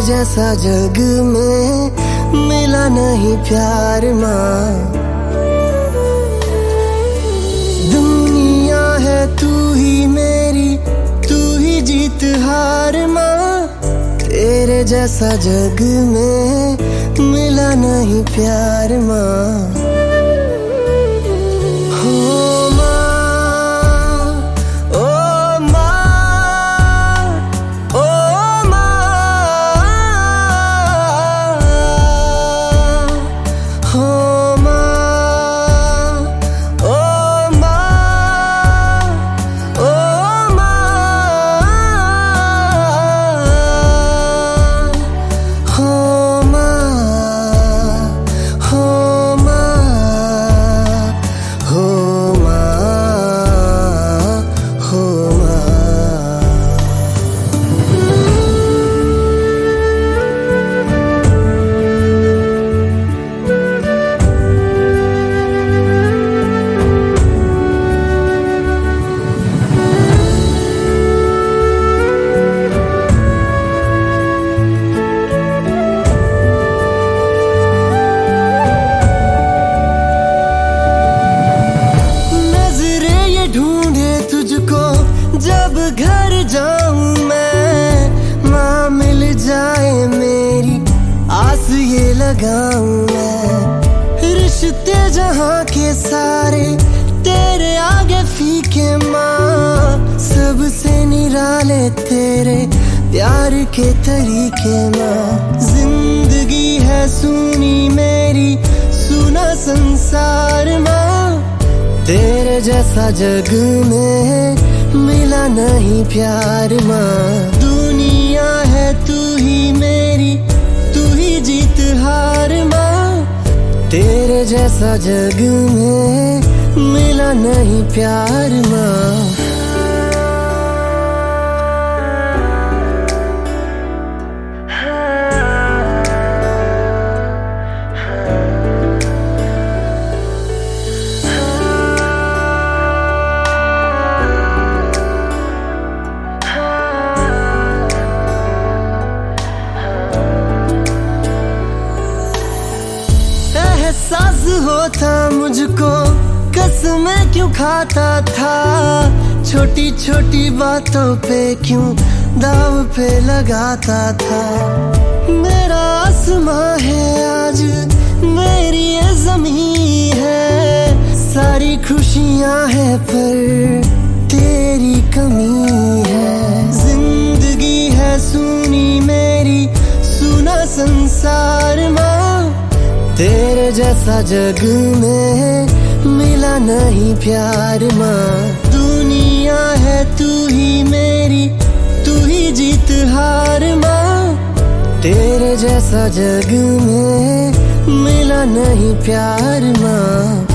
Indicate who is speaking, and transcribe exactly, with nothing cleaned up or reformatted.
Speaker 1: जैसा जग में मिला नहीं प्यार माँ। दुनिया है तू ही मेरी, तू ही जीत हार माँ। तेरे जैसा जग में मिला नहीं प्यार माँ। जब घर जाऊं मैं, माँ मिल जाए मेरी आस ये लगाऊं मैं। रिश्ते जहाँ के सारे तेरे आगे फीके माँ, सबसे निराले तेरे प्यार के तरीके माँ। जिंदगी है सुनी मेरी, सुना संसार माँ। तेरे जैसा जग में मिला नहीं प्यार माँ। दुनिया है तू ही मेरी, तू ही जीत हार माँ। तेरे जैसा जग में मिला नहीं प्यार माँ। एहसास होता मुझको कसमें क्यों खाता था, छोटी छोटी बातों पे क्यों दाव पे लगाता था। मेरा आसमां है आज, मेरी ये ज़मीं है। सारी खुशियां हैं पर तेरी कमी है। जिंदगी है सुनी मेरी, सुना संसार माँ। तेरे जैसा जग में मिला नहीं प्यार माँ। दुनिया है तू ही मेरी, तू ही जीत हार माँ। तेरे जैसा जग में मिला नहीं प्यार माँ।